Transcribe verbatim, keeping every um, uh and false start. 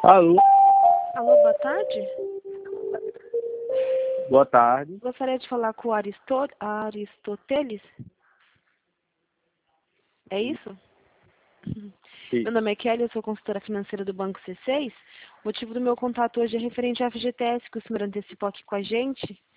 Alô, Alô, boa tarde. boa tarde. Gostaria de falar com o Aristó Aristoteles. É isso? Sim. Meu nome é Kelly, eu sou consultora financeira do Banco C seis. O motivo do meu contato hoje é referente à F G T S, que o senhor antecipou aqui com a gente.